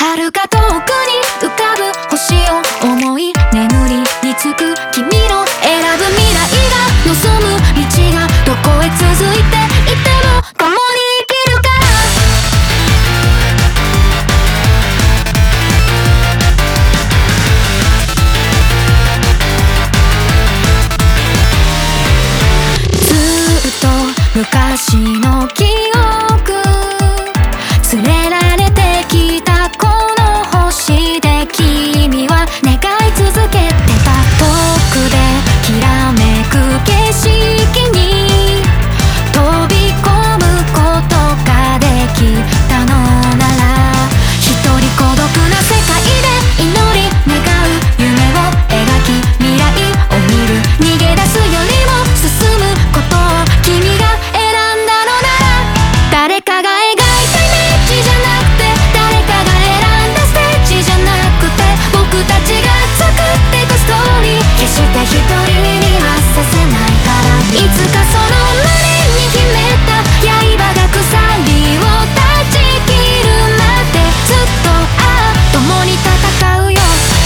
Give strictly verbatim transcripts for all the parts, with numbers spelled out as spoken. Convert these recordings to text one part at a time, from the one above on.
遥か遠くに浮かぶ星を思い眠りにつく君の選ぶ未来が望む道がどこへ続いていても共に生きるからずっと昔の記憶連れられてきたこの星で君は願い続けてた遠くできらめく景色に飛び込むことができたのなら一人孤独な世界で祈り願う夢を描き未来を見る逃げ出すよりも進むことを君が選んだのなら誰かが描いたイメージじゃなくて誰かが選んだステージじゃなくて僕たちが作っていくストーリー決して一人にはさせないからいつかその胸に秘めた刃が鎖を断ち切るまでずっとああ共に戦うよ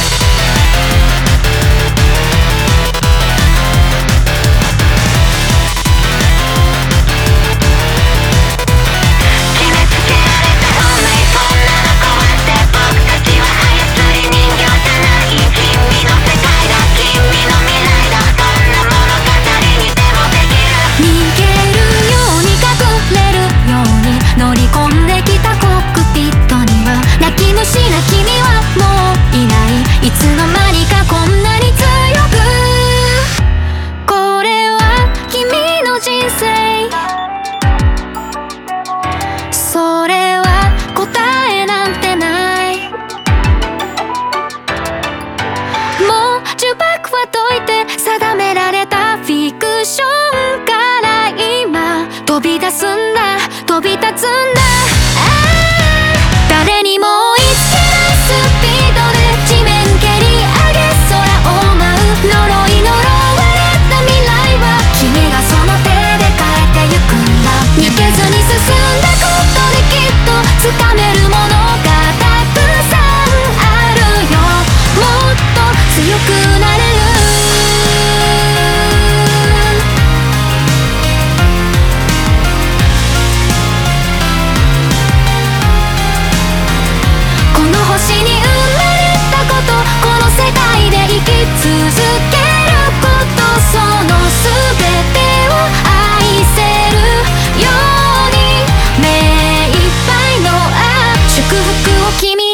乗り込んできたコックピットには泣き虫な君はもういないいつの間にかこんなに強くこれは君の人生それは答えなんてないもう呪縛は解いて定められたフィクションから今飛び出すんだ飛び立つんだ誰にも追いつけないスピードで地面蹴り上げ空を舞う呪い呪われた未来は君がその手で変えてゆくんだ逃げずに進んだことできっと掴めるものがたくさんあるよもっと強くなれる星に生まれたことこの世界で生き続けることその全てを愛せるように目いっぱいのあ祝福を君